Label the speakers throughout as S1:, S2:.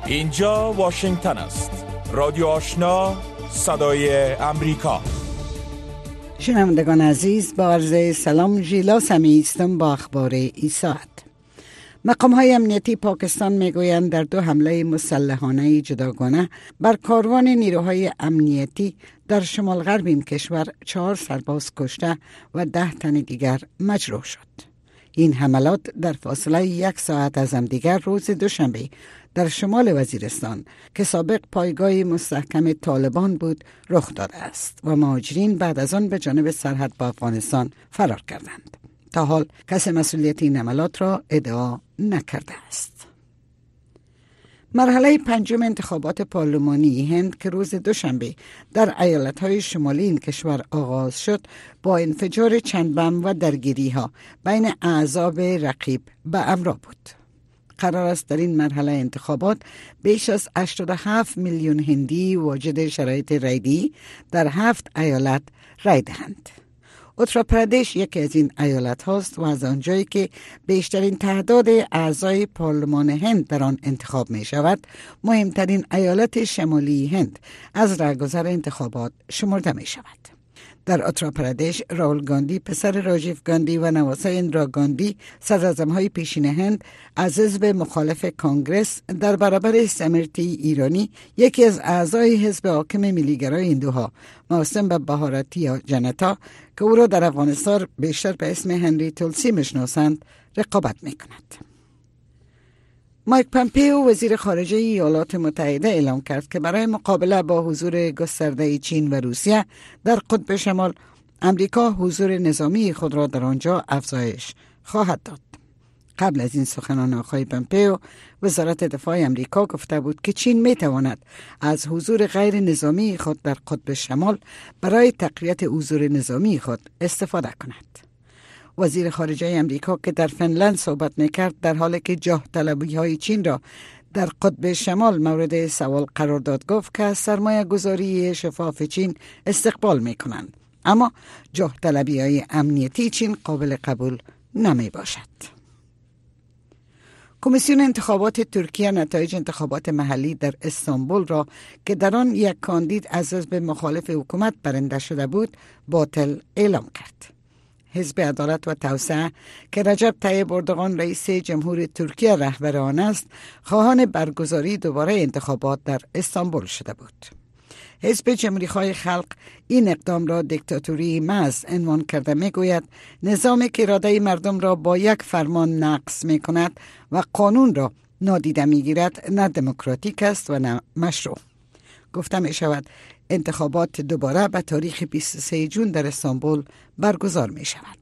S1: اینجا واشنگتن است. رادیو آشنا، صدای امریکا.
S2: شنوندگان عزیز، با عرض سلام، ژیلا سمی هستم با اخبار این ساعت. مقام‌های امنیتی پاکستان میگویند در 2 حمله مسلحانه جداگانه بر کاروان نیروهای امنیتی در شمال غرب این کشور 4 سرباز کشته و 10 تن دیگر مجروح شد. این حملات در فاصله 1 ساعت از همدیگر روز دوشنبه در شمال وزیرستان که سابق پایگاه مستحکم طالبان بود رخ داده است و مهاجرین بعد از آن به جانب سرحد با افغانستان فرار کردند. تا حال کسی مسئولیت این حملات را ادعا نکرده است. مرحله 5 انتخابات پارلمانی هند که روز دوشنبه در ایالت‌های شمالی این کشور آغاز شد با انفجار چند بم و درگیری‌ها بین احزاب رقیب به همراه بود. قرار است در این مرحله انتخابات بیش از 87 میلیون هندی واجد شرایط رایده‌ای در 7 ایالت رای دهند. اتراپردیش یکی از این ایالت هاست و از آنجایی که بیشترین تعداد اعضای پارلمان هند در آن انتخاب می شود، مهمترین ایالت شمالی هند از رهگذر انتخابات شمرده می شود. در اتراپردیش راول گاندی پسر راجیو گاندی و نواسه اندرا گاندی صدراعظم‌های پیشین هند از حزب مخالف کانگرس در برابر سمرتی ایرانی یکی از اعضای حزب حاکم ملیگرای هندوها موسم به بهارتی جنتا که او را در افغانستان بیشتر به اسم هنری تولسی میشناسند رقابت میکند. مایک پامپئو وزیر خارجه ایالات متحده اعلام کرد که برای مقابله با حضور گسترده چین و روسیه در قطب شمال امریکا حضور نظامی خود را در آنجا افزایش خواهد داد. قبل از این سخنان آقای پامپئو وزارت دفاع امریکا گفته بود که چین می تواند از حضور غیر نظامی خود در قطب شمال برای تقویت حضور نظامی خود استفاده کند. وزیر خارجه امریکا که در فنلند صحبت میکرد در حالی که جاه طلبی های چین را در قطب شمال مورد سوال قرار داد، گفت که از سرمایه گذاری شفاف چین استقبال میکنند، اما جاه طلبی های امنیتی چین قابل قبول نمی باشد. کمیسیون انتخابات ترکیه نتایج انتخابات محلی در استانبول را که در آن یک کاندید از حزب مخالف حکومت برنده شده بود باطل اعلام کرد. حزب عدالت و توسعه که رجب طیب اردوغان رئیس جمهور ترکیه رهبر آن است، خواهان برگزاری دوباره انتخابات در استانبول شده بود. حزب جمهوری‌خواه خلق این اقدام را دیکتاتوری محض عنوان کرده میگوید نظامی که اراده مردم را با یک فرمان نقض میکند و قانون را نادیده میگیرد نه دموکراتیک است و نه مشروع. گفته می شود انتخابات دوباره به تاریخ 23 جون در استانبول برگزار می شود.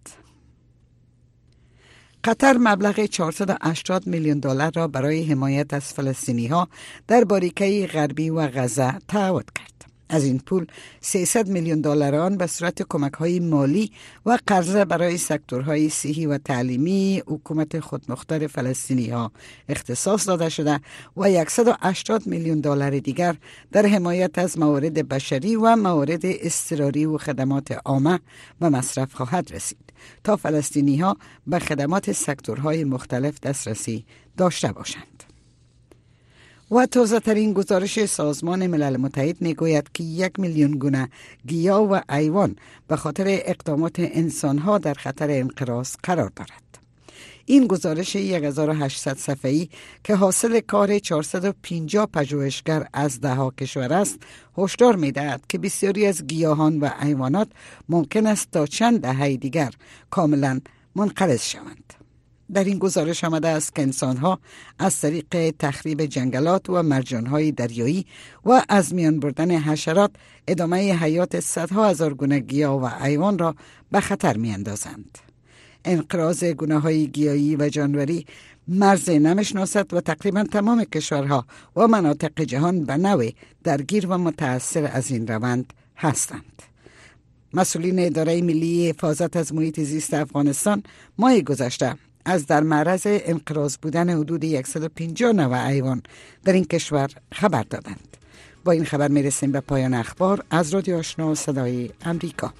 S2: قطر مبلغ 480 میلیون دلار را برای حمایت از فلسطینی‌ها در باریکه غربی و غزه تعهد کرد. از این پول 300 میلیون دلار آن به صورت کمک‌های مالی و قرضه برای سکتورهای صحی و تعلیمی حکومت خودمختار فلسطینی‌ها اختصاص داده شده و 180 میلیون دلار دیگر در حمایت از موارد بشری و موارد اضطراری و خدمات عامه و مصرف خواهد رسید تا فلسطینی‌ها به خدمات سکتورهای مختلف دسترسی داشته باشند. و تازه ترین گزارش سازمان ملل متحد میگوید که 1 میلیون گونه گیاه و حیوان به خاطر اقدامات انسانها در خطر انقراض قرار دارد. این گزارش 1800 صفحه‌ای که حاصل کار 450 پژوهشگر از 10 کشور است، هشدار می‌دهد که بسیاری از گیاهان و حیوانات ممکن است تا چند دهه دیگر کاملا منقرض شوند. در این گزارش آمده است که انسان‌ها از طریق تخریب جنگلات و مرجان‌های دریایی و از میان بردن حشرات ادامه حیات صدها هزار گونه گیاه و حیوان را به خطر می‌اندازند. انقراض گونه‌های گیاهی و جانوری مرز نمی‌شناسد و تقریباً تمام کشورها و مناطق جهان به نوعی درگیر و متأثر از این روند هستند. مسئولین اداره ملی حفاظت از محیط زیست افغانستان ماه گذشته از در معرض انقراض بودن حدود 150 نوع حیوان در این کشور خبر دادند. با این خبر میرسیم به پایان اخبار از رادیو آشنا صدای امریکا.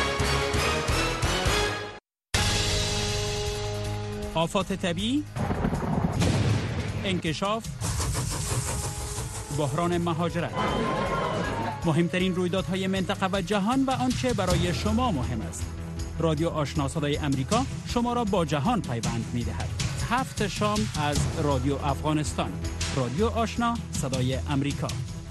S3: آفات طبیعی، انکشاف، بحران مهاجرت، مهمترین رویدادهای منطقه و جهان و آنچه برای شما مهم است. رادیو آشنا صدای امریکا شما را با جهان پیوند می‌دهد. 7 شام از رادیو افغانستان. رادیو آشنا صدای امریکا.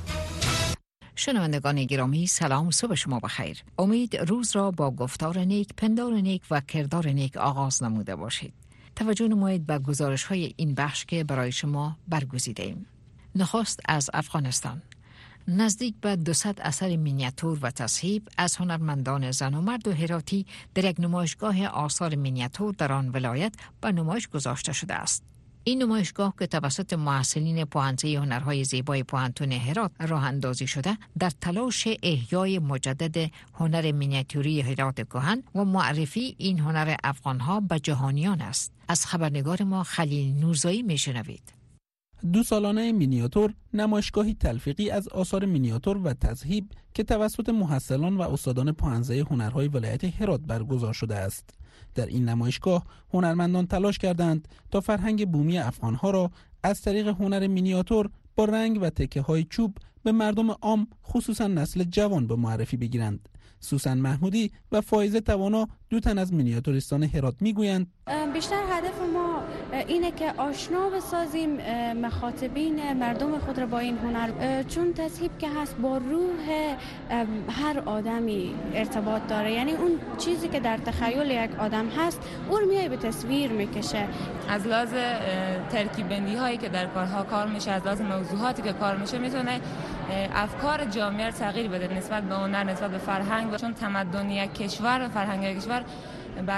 S4: شنوندگان گرامی، سلام، صبح شما بخیر. امید روز را با گفتار نیک، پندار نیک و کردار نیک آغاز نموده باشید. توجه نمایید به گزارش‌های این بخش که برای شما برگزیده‌ایم. نخست از افغانستان. نزدیک به 200 اثر مینیاتور و تصحیح از هنرمندان زن و مرد و هراتی در یک نمایشگاه آثار مینیاتور در آن ولایت به نمایش گذاشته شده است. این نمایشگاه که توسط محصلین پوهنچه هنرهای زیبای پوهنتون هرات راه اندازی شده، در تلاش احیای مجدد هنر مینیاتوری هرات کهن و معرفی این هنر افغانها به جهانیان است. از خبرنگار ما خلیل نورزایی میشنوید.
S5: 2 سالانه مینیاتور، نمایشگاهی تلفیقی از آثار مینیاتور و تذهیب که توسط محصلان و استادان پوهنچه هنرهای ولایت هرات برگزار شده است. در این نمایشگاه هنرمندان تلاش کردند تا فرهنگ بومی افغانها را از طریق هنر مینیاتور با رنگ و تکه‌های چوب به مردم عام، خصوصا نسل جوان، به معرفی بگیرند. سوسن محمودی و فائزه توانا، 2 تن از مینیاتوریستان هرات میگویند
S6: بیشتر هدف ما اینه که آشنا بسازیم مخاطبین مردم خود را با این هنر، چون تذهیب که هست با روح هر آدمی ارتباط داره. یعنی اون چیزی که در تخیل یک آدم هست اون میای به تصویر میکشه.
S7: از لحاظ ترکیب بندی هایی که در کارها کار میشه، از لحاظ موضوعاتی که کار میشه، میتونه افکار جامعه تغییر بده نسبت به هنر، نسبت به فرهنگ، چون تمدن یک کشور و فرهنگ یک کشور بر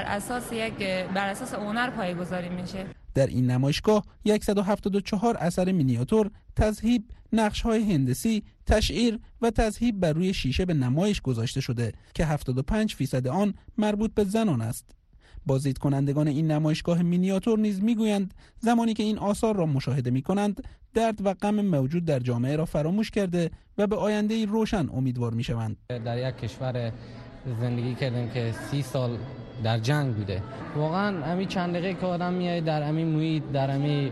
S7: اساس هنر پایه‌گذاری میشه.
S5: در این نمایشگاه 174 اثر مینیاتور، تذهیب، نقش‌های هندسی، تشعیر و تذهیب بر روی شیشه به نمایش گذاشته شده که 75% آن مربوط به زنان است. بازدید کنندگان این نمایشگاه مینیاتور نیز میگویند زمانی که این آثار را مشاهده می‌کنند، درد و غم موجود در جامعه را فراموش کرده و به آینده‌ای روشن امیدوار می‌شوند.
S8: در یک کشور زندگی کردیم که 30 سال در جنگ بوده. واقعا همین چند دقیقه که آدم میاد در همین محیط، در همین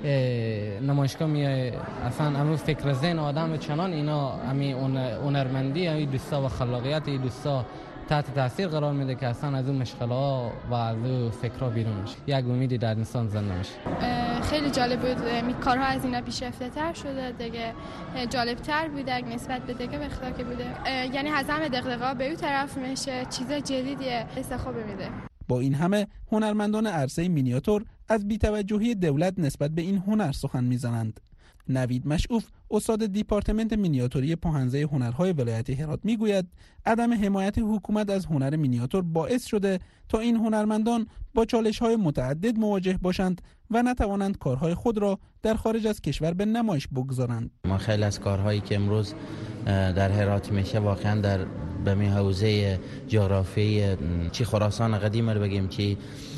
S8: نمایشگاه میاد، اصلا همین فکر ذهن آدم چنان اینا همین هنرمندی، همین دوستا و خلاقیت این دوستا تحت تاثیر قرار میده که اصلا از اون مشغله‌ها و از اون فکرها بیرون میشه. یک امیدی در انسان زنده میشه.
S9: خیلی جالب بود. کارها از اینا پیشرفته تر شده دیگه، جالب تر بوده نسبت به دیگه وقتا که بوده. یعنی هضم دغدغه‌ها به اون طرف میشه، چیز جدیدیه، استخواب میده.
S5: با این همه هنرمندان عرصه مینیاتور از بی‌توجهی دولت نسبت به این هنر سخن میزنند. نوید مشعوف، استاد دیپارتمنت مینیاتوری پوهنچه هنرهای ولایت هرات میگوید عدم حمایت حکومت از هنر مینیاتور باعث شده تا این هنرمندان با چالش‌های متعدد مواجه باشند و نتوانند کارهای خود را در خارج از کشور به نمایش بگذارند.
S10: ما خیلی از کارهایی که امروز در هرات میشه واقعا در به می حوزه جغرافیایی چی خراسان قدیم رو بگیم، چی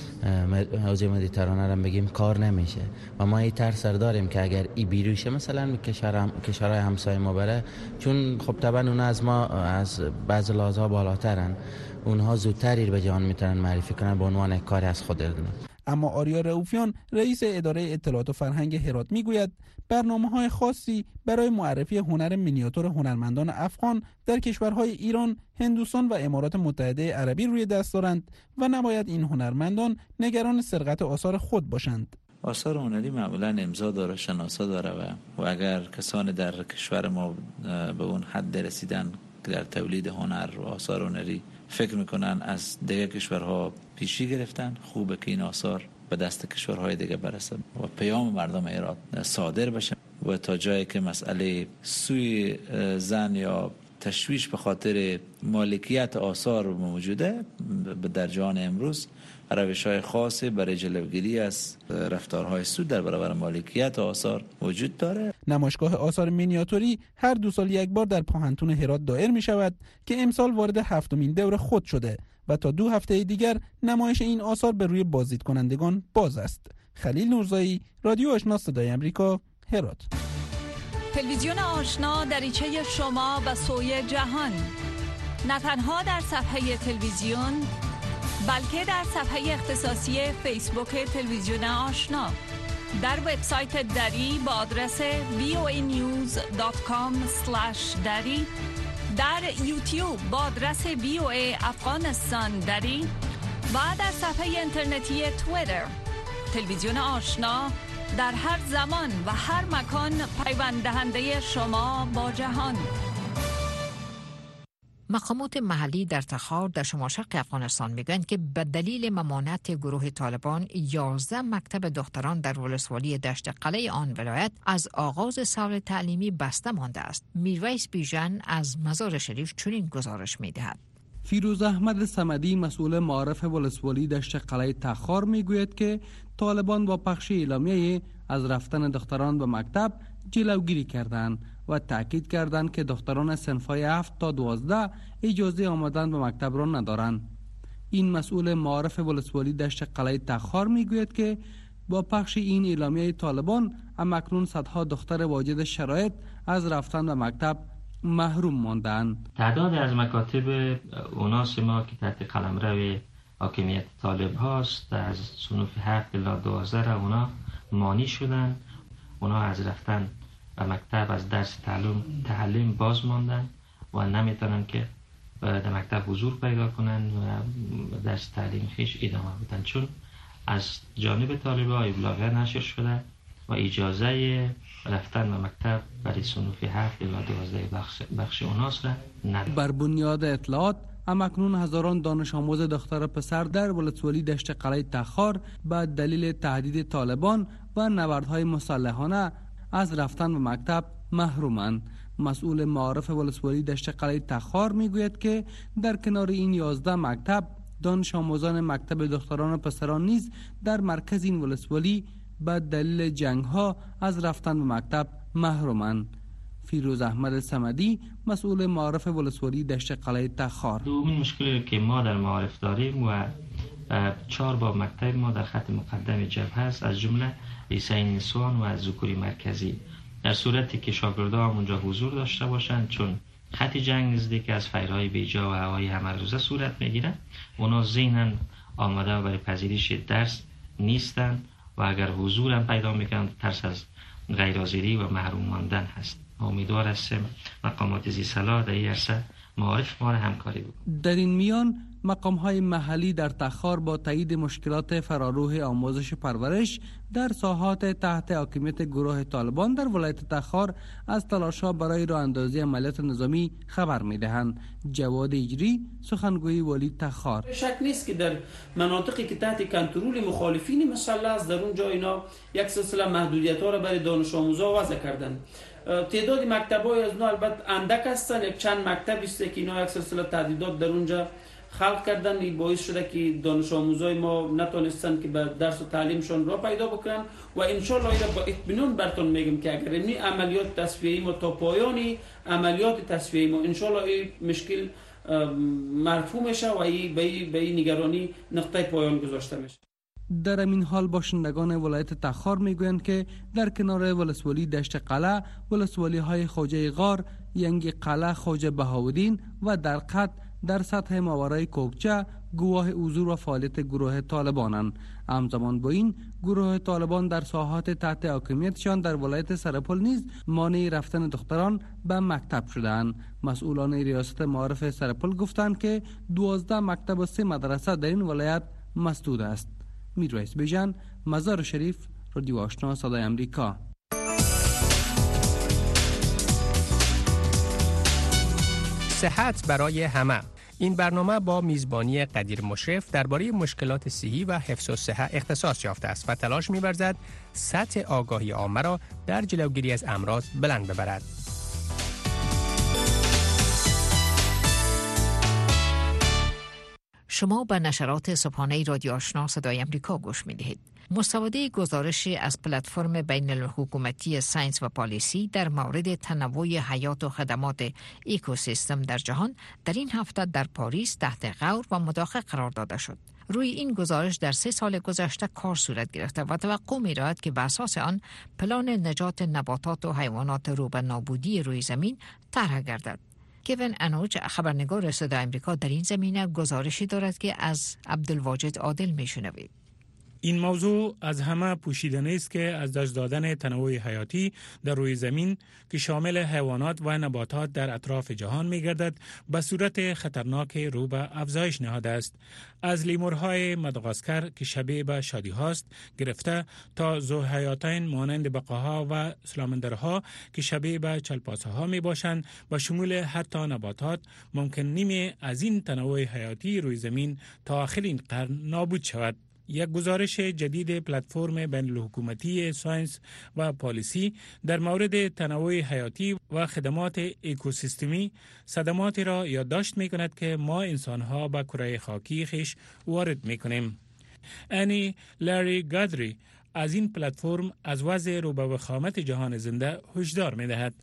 S10: حوزه مدیترانه رو بگیم، کار نمیشه و ما این ترس داریم که اگر ای بیروشه مثلا کشورهای همسایه ما بره، چون خب طبعا اونها از ما از بعض لحاظها بالاترن، اونها زودتری به جهان میتونن معرفی کنن به عنوان کاری از خود دارن.
S5: اما آریا رئوفیان، رئیس اداره اطلاعات و فرهنگ هرات میگوید برنامه‌های خاصی برای معرفی هنر مینیاتور هنرمندان افغان در کشورهای ایران، هندوستان و امارات متحده عربی روی دست دارند و نباید این هنرمندان نگران سرقت آثار خود باشند.
S11: آثار هنری معمولا امضا داره، شناسه داره و اگر کسانی در کشور ما به اون حد رسیدن که در تولید هنر و آثار هنری فکر میکنن از دیگه کشورها پیشی گرفتن، خوبه که این آثار به دست کشورهای دیگه برسه و پیام مردم ایران صادر بشه و تا جایی که مسئله سوی زن یا تشویش به خاطر مالکیت آثار موجوده، در جهان امروز روش‌های خاصی برای جلوگیری از رفتارهای سود در برابر مالکیت آثار وجود داره.
S5: نمایشگاه آثار مینیاتوری هر 2 سال یک بار در پوهنتون هرات دایر می شود که امسال وارد 7مین دور خود شده و تا 2 هفته دیگر نمایش این آثار به روی بازدید کنندگان باز است. خلیل نورزایی، رادیو آشنا صدای امریکا، هرات.
S12: تلویزیون آشنا دریچه شما به سوی جهان، نه تنها در صفحه تلویزیون بلکه در صفحه اختصاصی فیسبوک تلویزیون آشنا. در وبسایت دری با آدرس voanews.com/dari، در یوتیوب با آدرس VOA افغانستان دری و در صفحه اینترنتی توییتر. تلویزیون آشنا در هر زمان و هر مکان پیوند دهنده شما با جهان.
S4: مقامات محلی در تخار در شمال شرق افغانستان میگویند که به دلیل ممانعت گروه طالبان 11 مکتب دختران در ولسوالی دشت قلعه آن ولایت از آغاز سال تعلیمی بسته مانده است. میرویس بیژن از مزار شریف چنین گزارش میدهد.
S5: فیروز احمد صمدی مسئول معارف ولسوالی دشت قلعه تخار میگوید که طالبان با پخش اعلامیه از رفتن دختران به مکتب جلوگیری کردند و تاکید کردند که دختران صنف‌های 7 تا 12 اجازه آمدن به مکتب را ندارند. این مسئول معارف ولسوالی دشت قلعه تخار میگوید که با پخش این اعلامیه طالبان همکنون صدها دختر واجد شرایط از رفتن به مکتب محروم ماندند.
S13: تعداد از مکاتب اوناس ما که تحت قلمرو حاکمیت طالب هاست از صنوف 7 الی 12 را اونا مانی شدن. اونا از رفتن و مکتب از درس تعلیم باز ماندن و نمیتونن که در مکتب حضور پیدا کنن و درس تعلیم خیش ادامه بدن، چون از جانب طالبان ابلاغیه نشر شده و اجازه رفتن به مکتب برای صنوف 7 الی 12 بخش اوناس را ندارد.
S5: بر بنیاد اطلاعات همکنون هزاران دانش آموز دختر پسر در ولسوالی دشت قلعه تخار به دلیل تهدید طالبان و نبردهای مسلحانه از رفتن به مکتب محرومند. مسئول معارف ولسوالی دشت قلعه تخار میگوید که در کنار این 11 مکتب دانش آموزان مکتب دختران و پسران نیز در مرکز این ولسوالی به دلیل جنگ ها از رفتن به مکتب محرومند. فیروز احمد صمدی مسئول معارف ولسوالی دشت قلعه تخار:
S13: دومین مشکلی که ما در معارف داریم و 4 با مکتب ما در خط مقدم جبهه است، از جمله لیسه نسوان و ذکوری مرکزی. در صورتی که شاگردان اونجا حضور داشته باشند، چون خط جنگ نزدیک از فیرهای بیجا و هوای همه روزه صورت میگیره، اونا ذهناً آماده برای پذیرش درس نیستن و اگر حضور هم پیدا میکنن ترس از غیرحاضری و محروم ماندن هست. امیدوار هستیم مقامات ذی صلاح در این عرصه معارف ما را همکاری بکنند.
S5: در این میان مقام‌های محلی در تخار با تایید مشکلات فراروح آموزش پرورش در ساحات تحت حاکمیت گروه طالبان در ولایت تخار از تلاش‌ها برای راه اندازی عملیات نظامی خبر می‌دهند. جواد اجری، سخنگوی والی تخار:
S14: شک نیست که در مناطقی که تحت کنترل مخالفین مسلح است، در اونجا اینا یک سلسله محدودیت‌ها را برای دانش آموزا وضع کردند. تعداد مکتب‌های از اونها البته اندک هستند، یک چند مکتب است که اینا یک سلسله تهدیدات در اونجا خلق کردن. این باعث شده که دانش آموزای ما نتونستن که به درس و تعلیمشون را پیدا بکنن و انشالله اینا با اطمینان براتون میگم که اگر این عملیات تصفیه‌ای ما تا پایانی عملیات تصفیه‌ای ما انشالله این مشکل مرفوع میشه و به این نگرانی نقطه پایان گذاشته میشه.
S5: در این حال باشندگان ولایت تخار میگویند که در کنار ولسوالی دشت قلعه، ولسوالی های خوجه غار، ینگ قلعه، خوجه بهاودین و درقد در سطح ماورای کوکچه گواه حضور و فعالیت گروه طالبانند. همزمان با این گروه طالبان در ساحات تحت حاکمیتشان در ولایت سرپل نیز مانع رفتن دختران به مکتب شدند. مسئولان ریاست معارف سرپل گفتند که 12 مکتب و 3 مدرسه در این ولایت مسدود است. میرویس بیژن، مزار شریف، رادیو آشنا صدای امریکا.
S15: صحت برای همه. این برنامه با میزبانی قدیر مشرف درباره مشکلات صحی و حفظ الصحه اختصاص یافته است و تلاش می‌ورزد سطح آگاهی عامه را در جلوگیری از امراض بلند ببرد.
S4: شما به نشرات صبحانه رادیو آشنا صدای امریکا گوش می‌دهید. مستوده گزارشی از پلتفرم بین الحکومتی ساینس و پالیسی در مورد تنوع حیات و خدمات اکوسیستم در جهان در این هفته در پاریس تحت غور و مداخله قرار داده شد. روی این گزارش در 3 سال گذشته کار صورت گرفته و توقع می‌رود که بر اساس آن پلان نجات نباتات و حیوانات رو به نابودی روی زمین طرح گردد. کیوین انوج، خبرنگار صدای امریکا، در این زمینه گزارشی دارد که از عبدالواجد عادل میشنوید.
S16: این موضوع از همه پوشیدنی است که از دست دادن تنوع حیاتی در روی زمین که شامل حیوانات و نباتات در اطراف جهان می‌گردد به صورت خطرناک رو به افزایش نهاده است. از لیمورهای ماداگاسکر که شبیه به شادی هاست گرفته تا ذوحیاتین مانند بقاها و سلامندرها که شبیه به چلپاسها می باشند و شمول حتی نباتات ممکن نیمی از این تنوع حیاتی روی زمین تا آخر این قرن نابود شود. یک گزارش جدید پلتفرم بین الحکومتی ساینس و پالیسی در مورد تنوع حیاتی و خدمات اکوسیستمی صدماتی را یادداشت می کند که ما انسانها به کره خاکی خیش وارد می کنیم. انی لاری گادری از این پلتفرم از وضع رو به وخامت جهان زنده هشدار می دهد.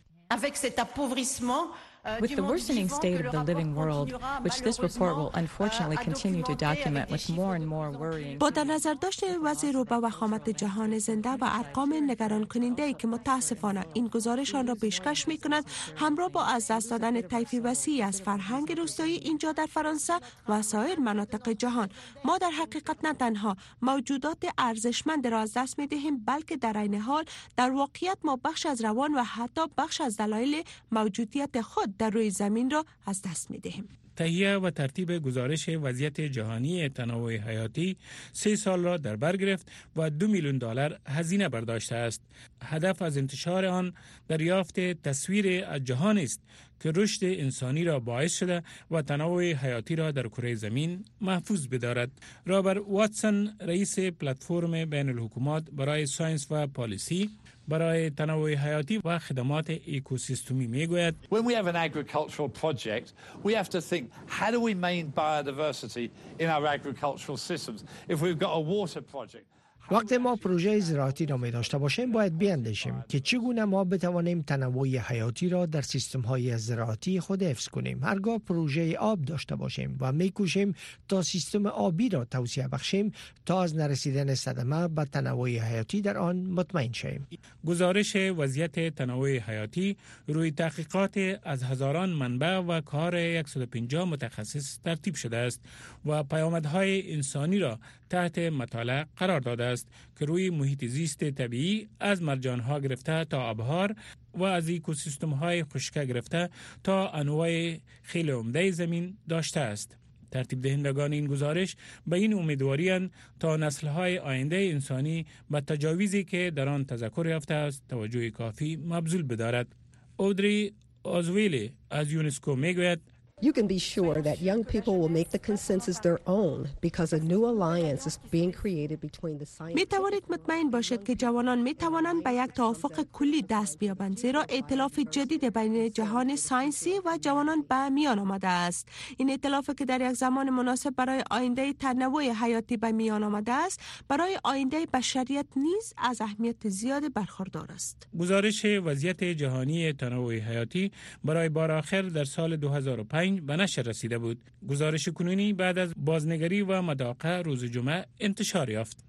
S17: With the worsening state of the living world, which this report will unfortunately continue to document with more and more worrying.
S18: با در نظر داشت وضع رو به وخامت جهان زنده و ارقام نگران کننده که متاسفانه این گزارش آن را پیشکش می کند، همراه با از دست دادن طیفی وسیعی از فرهنگ روستایی اینجا در فرانسه و سایر مناطق جهان، ما در حقیقت نه تنها موجودات ارزشمند را از دست می دهیم، بلکه در عین حال در واقعیت ما بخش از روان و حتی بخش از دلایل موجودیت خود در روی زمین را از دست می دهیم.
S16: تهیه و ترتیب گزارش وضعیت جهانی تنوع حیاتی 3 سال را در بر گرفت و $2 میلیون هزینه برداشته است. هدف از انتشار آن دریافت تصویر از جهان است که رشد انسانی را باعث شده و تنوع حیاتی را در کره زمین محفوظ بدارد. رابرت واتسون رئیس پلتفرم بین الحکومات برای ساینس و پالیسی برای تنوع حیاتی و خدمات اکوسیستمی میگوید
S19: When we have an agricultural project, we have to think how do we maintain biodiversity in our agricultural systems? If we've got a water project,
S20: وقتی ما پروژه زراعتی را می داشته باشیم باید بیاندیشیم که چگونه ما بتوانیم تنوع حیاتی را در سیستم‌های زراعتی خود حفظ کنیم. هرگاه پروژه آب داشته باشیم و می کوشیم تا سیستم آبی را توسعه بخشیم تا از نرسیدن صدمه به تنوع حیاتی در آن مطمئن شویم.
S16: گزارش وضعیت تنوع حیاتی روی تحقیقات از هزاران منبع و کار 150 متخصص ترتیب شده است و پیامدهای انسانی را تحت مطالعه قرار داده است که روی محیط زیست طبیعی از مرجانها گرفته تا آبهار و از اکوسیستم‌های خشک گرفته تا انواع خیلی عمده زمین داشته است. ترتیب دهندگان این گزارش به این امیدواری‌اند تا نسل‌های آینده انسانی به تجاویزی که در آن تذکر یافته است توجه کافی مبذول بدارد. اودری آزویلی از یونسکو میگوید
S21: You can be sure that young people will make the consensus their own because a new alliance is being created between the science.
S18: می توانید مطمئن باشید که جوانان می توانند به یک توافق کلی دست بیابند، زیرا ائتلاف جدید بین جهان ساینسی و جوانان به میان آمده است. این ائتلاف که در یک زمان مناسب برای آینده تنوع حیاتی به میان آمده است، برای آینده بشریت نیز از اهمیت زیاد برخوردار است.
S16: گزارش وضعیت جهانی تنوع حیاتی برای بار آخر در سال 2005 به نشر رسیده بود. گزارش کنونی بعد از بازنگری و مداقه روز جمعه انتشار یافت.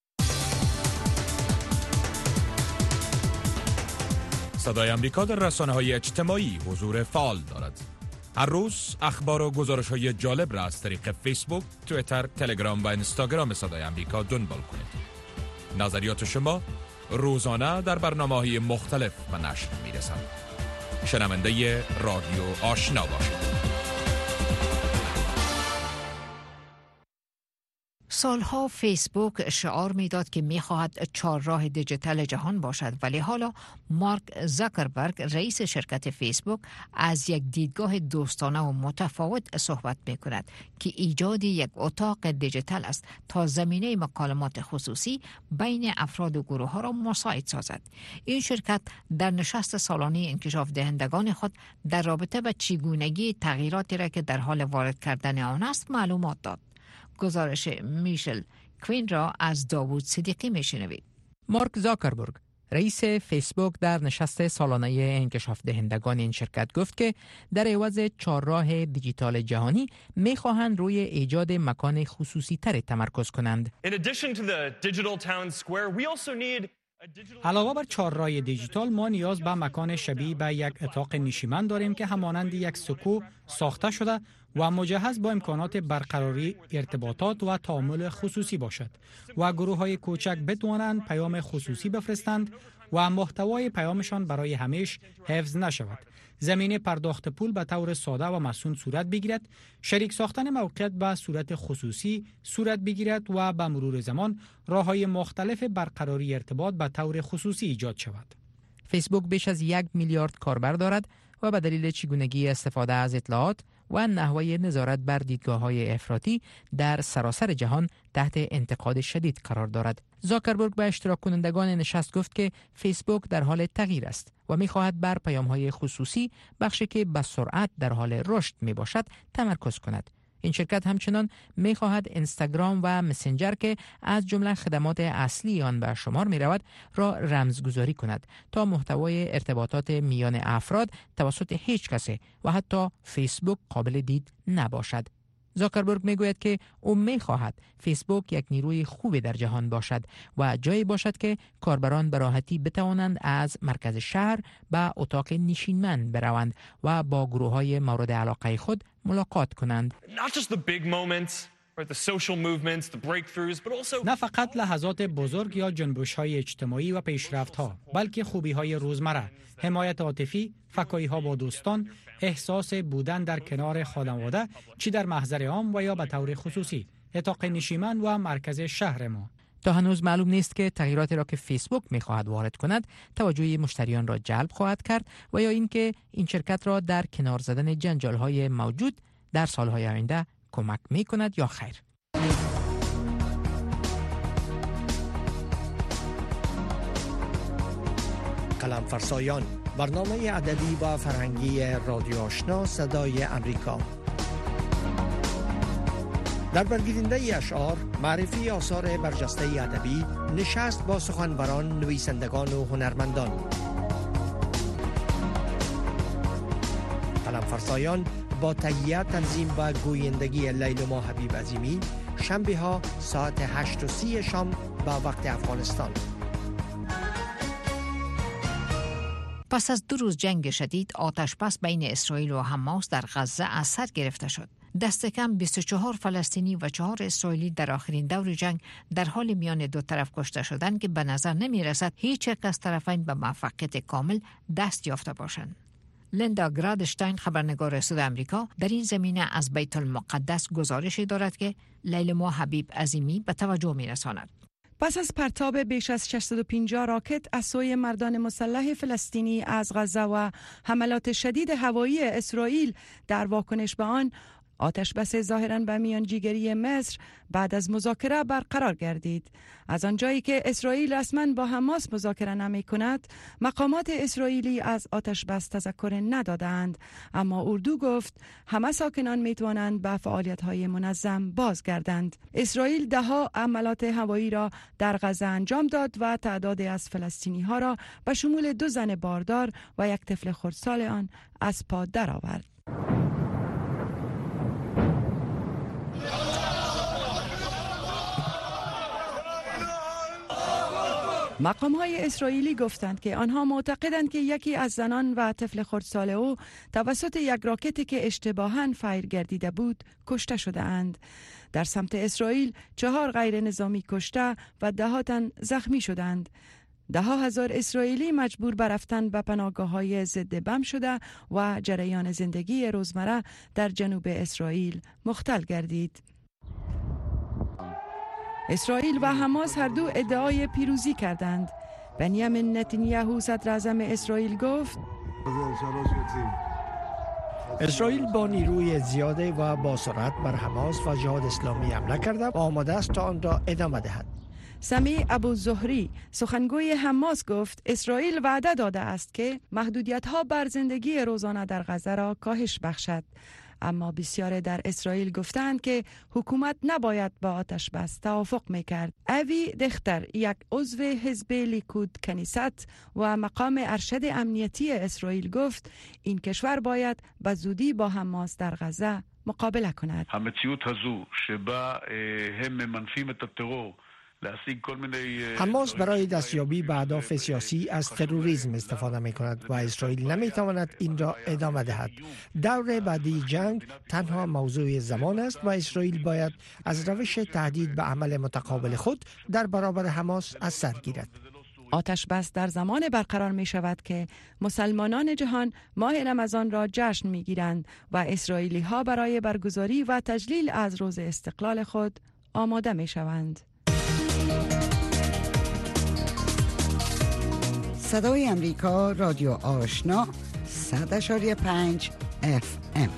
S1: صدای امریکا در رسانه‌های اجتماعی حضور فعال دارد. هر روز اخبار و گزارش‌های جالب را از طریق فیسبوک، توییتر، تلگرام و اینستاگرام صدای امریکا دنبال کنید. نظریات شما روزانه در برنامه‌های مختلف به نشر می‌رسند. شنونده رادیو آشنا باشید.
S4: سالها فیسبوک شعار میداد که میخواهد چهارراه دیجیتال جهان باشد، ولی حالا مارک زاکربرگ رئیس شرکت فیسبوک از یک دیدگاه دوستانه و متفاوت صحبت میکند که ایجاد یک اتاق دیجیتال است تا زمینه مکالمات خصوصی بین افراد و گروه ها را مساعد سازد. این شرکت در نشست سالانه انکشاف دهندگان خود در رابطه با چگونگی تغییراتی را که در حال وارد کردن آن است معلومات داد. گزارش میشل کوین را از داوود صدیقی میشنوید.
S22: مارک زاکربرگ رئیس فیسبوک در نشست سالانه انکشاف دهندگان این شرکت گفت که در عوض چهارراه دیجیتال جهانی می‌خواهند روی ایجاد مکان خصوصی تر تمرکز کنند.
S23: علاوه بر چهارراه دیجیتال ما نیاز به مکان شبیه به یک اتاق نشیمن داریم که همانند یک سکو ساخته شده و مجهز با امکانات برقراری ارتباطات و تعامل خصوصی باشد و گروه‌های کوچک بتوانند پیام خصوصی بفرستند و محتوای پیامشان برای همیشه حفظ نشود. زمینه پرداخت پول به طور ساده و مسئول صورت بگیرد، شریک ساختن موقعیت به صورت خصوصی صورت بگیرد و به مرور زمان راه‌های مختلف برقراری ارتباط به طور خصوصی ایجاد شود.
S22: فیسبوک بیش از 1 میلیارد کاربر دارد و به دلیل چگونگی استفاده از اطلاعات و نحوه نظارت بر دیدگاه‌های افراطی در سراسر جهان تحت انتقاد شدید قرار دارد. زاکربرگ به اشتراک کنندگان نشست گفت که فیسبوک در حال تغییر است و می‌خواهد بر پیام‌های خصوصی، بخشی که به سرعت در حال رشد میباشد، تمرکز کند. این شرکت همچنان می‌خواهد اینستاگرام و مسنجر که از جمله خدمات اصلی آن به شمار می‌رود را رمزگذاری کند تا محتوای ارتباطات میان افراد توسط هیچ کسی و حتی فیسبوک قابل دید نباشد. زاکربرگ میگوید که او می‌خواهد فیسبوک یک نیروی خوبی در جهان باشد و جایی باشد که کاربران به راحتی بتوانند از مرکز شهر به اتاق نشیمن بروند و با گروه‌های مورد علاقه خود ملاقات کنند.
S23: نه فقط لحظات بزرگ یا جنبش‌های اجتماعی و پیشرفت‌ها، بلکه خوبی‌های روزمره، حمایت عاطفی، فکاهی‌ها با دوستان، احساس بودن در کنار خانواده، چی در محضر عام و یا به طور خصوصی، اتاق نشیمن و مرکز شهر ما.
S22: تا هنوز معلوم نیست که تغییراتی را که فیسبوک می‌خواهد وارد کند توجه مشتریان را جلب خواهد کرد و یا اینکه این شرکت را در کنار زدن جنجال‌های موجود در سال‌های آینده کمک می‌کند یا خیر.
S20: قلم فرسایان، برنامه ادبی و فرهنگی رادیو آشنا صدای امریکا. در برگیرنده اشعار، معرفی آثار برجسته ادبی، نشست با سخنوران، نویسندگان و هنرمندان. قلم فرسایان با تهیه، تنظیم و گویندگی لیلما حبیب عظیمی، شنبه ها ساعت 8:30 شام به وقت افغانستان.
S4: پس از 2 روز جنگ شدید، آتش بس بین اسرائیل و حماس در غزه از سر گرفته شد. دست کم 24 فلسطینی و 4 اسرائیلی در آخرین دور جنگ در حال میان دو طرف کشته شدند که به نظر نمی رسد هیچ یک از طرفین به موفقیت کامل دست یافته باشند. لیندا گرادشتاین، خبرنگار صدای آمریکا، در این زمینه از بیت المقدس گزارشی دارد که لیلما حبیب عظیمی به توجه می رساند.
S2: پس از پرتاب بیش از 650 راکت از سوی مردان مسلح فلسطینی از غزه و حملات شدید هوایی اسرائیل در واکنش به آن، آتش بس ظاهراً به میانجیگری مصر بعد از مذاکره برقرار گردید. از آنجایی که اسرائیل رسما با حماس مذاکره نمی کند، مقامات اسرائیلی از آتش بس تذکر ندادند، اما اردو گفت همه ساکنان می توانند به فعالیت‌های منظم بازگردند. اسرائیل دهها حملات هوایی را در غزه انجام داد و تعدادی از فلسطینی‌ها را به شمول 2 زن باردار و 1 طفل خردسال آن از پا درآورد. مقام‌های اسرائیلی گفتند که آنها معتقدند که یکی از زنان و طفل خردسال او توسط یک راکتی که اشتباهاً فایر گردیده بود کشته شده اند. در سمت اسرائیل 4 غیر نظامی کشته و 10 تن زخمی شدند. 10,000 اسرائیلی مجبور به رفتن به پناهگاه‌های ضد بم شده و جریان زندگی روزمره در جنوب اسرائیل مختل گردید. اسرائیل و حماس هر دو ادعای پیروزی کردند. بنیامین نتانیاهو صدر اعظم اسرائیل گفت
S20: اسرائیل با نیروی زیاده و با سرعت بر حماس و جهاد اسلامی حمله کرده و آماده است تا آن را ادامه دهد.
S2: سمیع ابوالزهری سخنگوی حماس گفت اسرائیل وعده داده است که محدودیت‌ها بر زندگی روزانه در غزه را کاهش بخشد، اما بسیار در اسرائیل گفتند که حکومت نباید با آتش بس توافق میکرد. اوی دختر، یک عضو حزب لیکود کنیست و مقام ارشد امنیتی اسرائیل گفت این کشور باید به زودی با حماس در غزه مقابله کند.
S3: המציאות הזו שבה הם ממנפים את הטרור
S20: حماس برای دستیابی به اهداف سیاسی از تروریسم استفاده می کند و اسرائیل نمی تواند این را ادامه دهد. دور بعدی جنگ تنها موضوع زمان است و اسرائیل باید از روش تهدید به عمل متقابل خود در برابر حماس از سر گیرد.
S2: آتش بس در زمان برقرار می شود که مسلمانان جهان ماه رمضان را جشن می گیرند و اسرائیلی ها برای برگزاری و تجلیل از روز استقلال خود آماده می شوند.
S3: صدای امریکا، رادیو آشنا، 100.5 FM.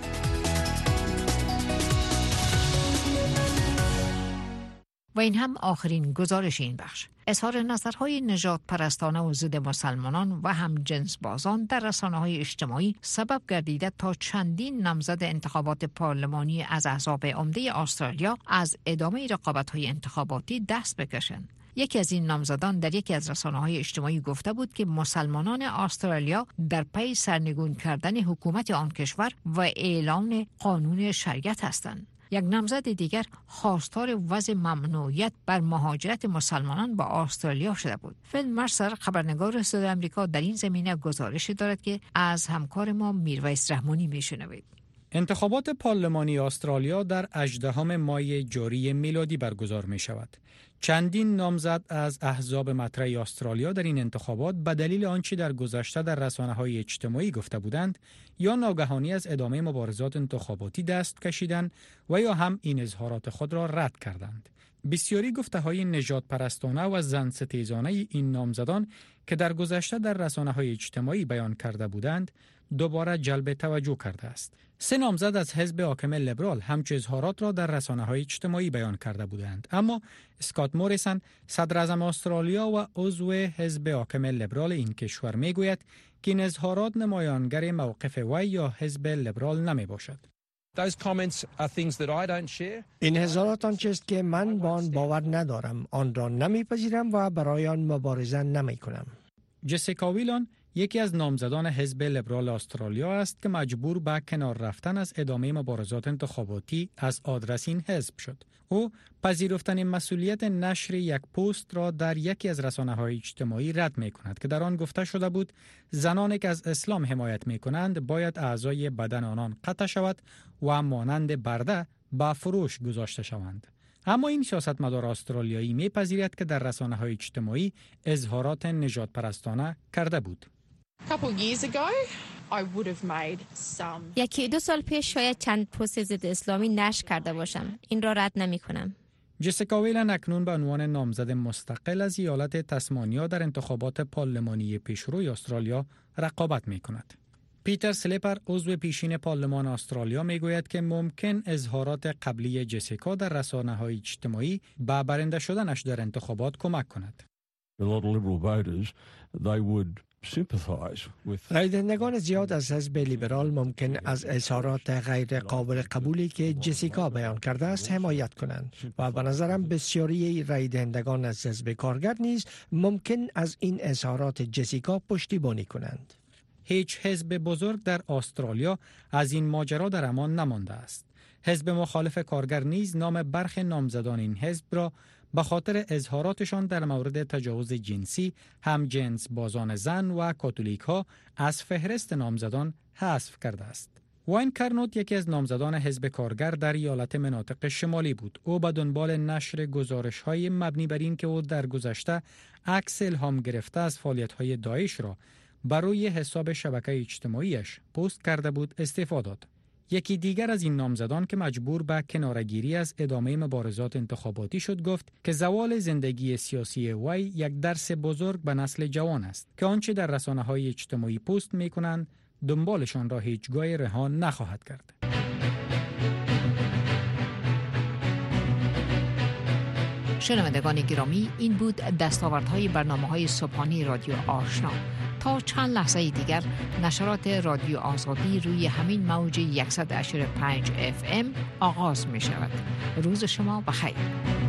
S4: و این هم آخرین گزارش این بخش. اظهار نظرهای نژاد پرستانه و ضد مسلمانان و هم جنس بازان در رسانه‌های اجتماعی سبب گردیده تا چندین نامزد انتخابات پارلمانی از احزاب عمده استرالیا از ادامه رقابت‌های انتخاباتی دست بکشند. یکی از این نامزدان در یکی از رسانه‌های اجتماعی گفته بود که مسلمانان استرالیا در پی سرنگون کردن حکومت آن کشور و اعلان قانون شریعت هستند. یک نامزد دیگر خواستار وضع ممنوعیت بر مهاجرت مسلمانان به استرالیا شده بود. فیل مرسر، خبرنگار صدای آمریکا، در این زمینه گزارشی دارد که از همکار ما میرویس رحمانی میشنوید.
S23: انتخابات پارلمانی استرالیا در 18 مای جاری میلادی برگزار می شود. چندین نامزد از احزاب مطرح استرالیا در این انتخابات به دلیل آنچه در گذشته در رسانه‌های اجتماعی گفته بودند یا ناگهانی از ادامه مبارزات انتخاباتی دست کشیدند و یا هم این اظهارات خود را رد کردند. بسیاری گفته‌های نژاد پرستانه و زن ستیزانه این نامزدان که در گذشته در رسانه‌های اجتماعی بیان کرده بودند دوباره جلب توجه کرده است. 3 نامزد از حزب حاکم لیبرال همچو اظهارات را در رسانه‌های اجتماعی بیان کرده بودند، اما اسکات موریسون، صدر اعظم استرالیا و عضو حزب حاکم لیبرال این کشور میگوید که این اظهارات نمایانگر موقف وی یا حزب لیبرال نمی باشد.
S20: این اظهارات آنچیست که من با آن باور ندارم، آن را نمیپذیرم و برای آن مبارزه نمی کنم.
S23: جسیکا ویلان یکی از نامزدان حزب لیبرال استرالیا است که مجبور به کنار رفتن از ادامه مبارزات انتخاباتی از آدرس این حزب شد. او پذیرفتن مسئولیت نشر یک پست را در یکی از رسانه‌های اجتماعی رد می‌کند که در آن گفته شده بود زنانی که از اسلام حمایت می‌کنند باید اعضای بدن آنان قطع شود و مانند برده به فروش گذاشته شوند. اما این سیاستمدار استرالیایی می‌پذیرد که در رسانه‌های اجتماعی اظهارات نژاد پرستانه کرده بود.
S6: یکی 2 سال پیش شاید چند پست ضد اسلامی نشر کرده باشم. این را رد نمی کنم.
S23: جسیکا ویلن اکنون به عنوان نامزد مستقل از ایالت تسمانیا در انتخابات پارلمانی پیشروی استرالیا رقابت می کند. پیتر سلیپر، عضو پیشین پارلمان استرالیا، می گوید که ممکن اظهارات قبلی جسیکا در رسانه‌های اجتماعی به برنده شدنش در انتخابات کمک کند.
S20: رایدندگان زیاد از حزب لیبرال ممکن از اظهارات غیر قابل قبولی که جسیکا بیان کرده است حمایت کنند و به نظرم بسیاری رایدندگان از حزب کارگر نیز ممکن از این اظهارات جسیکا پشتیبانی کنند.
S23: هیچ حزب بزرگ در استرالیا از این ماجرا در امان نمانده است. حزب مخالف کارگر نیز نام برخی نامزدان این حزب را به خاطر اظهاراتشان در مورد تجاوز جنسی، همجنس بازان زن و کاتولیک ها از فهرست نامزدان حذف کرده است. واین کرنوت یکی از نامزدان حزب کارگر در ایالت مناطق شمالی بود. او به دنبال نشر گزارش‌های مبنی بر این که او در گذشته عکس الهام گرفته از فعالیت‌های داعش را بر روی حساب شبکه اجتماعیش پست کرده بود استعفا داد. یکی دیگر از این نامزدان که مجبور به کناره‌گیری از ادامه مبارزات انتخاباتی شد گفت که زوال زندگی سیاسی وی یک درس بزرگ به نسل جوان است که آنچه در رسانه‌های اجتماعی پست می‌کنند دنبالشان را هیچگاه رها نخواهد کرد.
S4: شنوندگان گرامی، این بود دستاوردهای برنامه‌های صبحانه رادیو آشنا. تا چند لحظه دیگر نشرات رادیو آزادی روی همین موج 100.5 FM آغاز می شود. روز شما بخیر.